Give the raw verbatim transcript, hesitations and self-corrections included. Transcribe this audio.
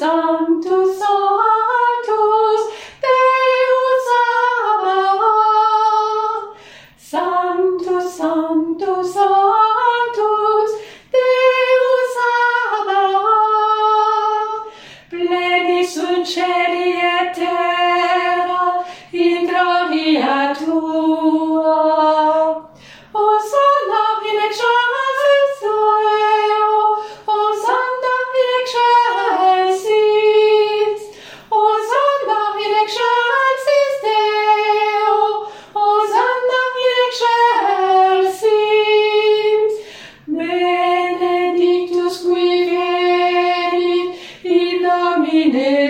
Sanctus, Sanctus, Deus Sabaoth. Sanctus, Sanctus, Sanctus, Deus Sabaoth. Pleni sunt celi et terra in gloria tua. Hosanna in excelsis Deo, Hosanna in excelsis, Hosanna in excelsis Deo, Hosanna in excelsis. Benedictus qui venit in nomine